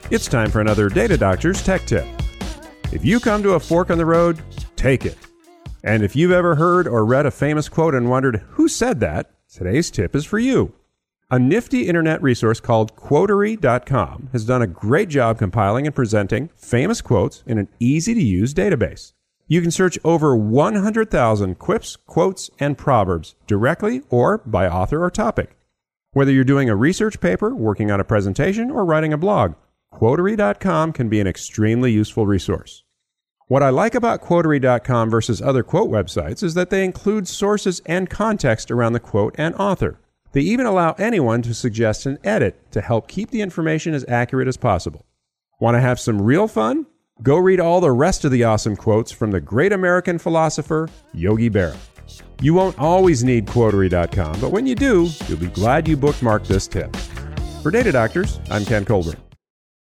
It's time for another Data Doctor's Tech Tip. If you come to a fork in the road, take it. And if you've ever heard or read a famous quote and wondered who said that, today's tip is for you. A nifty internet resource called Quotary.com has done a great job compiling and presenting famous quotes in an easy-to-use database. You can search over 100,000 quips, quotes, and proverbs directly or by author or topic. Whether you're doing a research paper, working on a presentation, or writing a blog, Quotary.com can be an extremely useful resource. What I like about Quotary.com versus other quote websites is that they include sources and context around the quote and author. They even allow anyone to suggest an edit to help keep the information as accurate as possible. Want to have some real fun? Go read all the rest of the awesome quotes from the great American philosopher, Yogi Berra. You won't always need Quotary.com, but when you do, you'll be glad you bookmarked this tip. For Data Doctors, I'm Ken Colburn.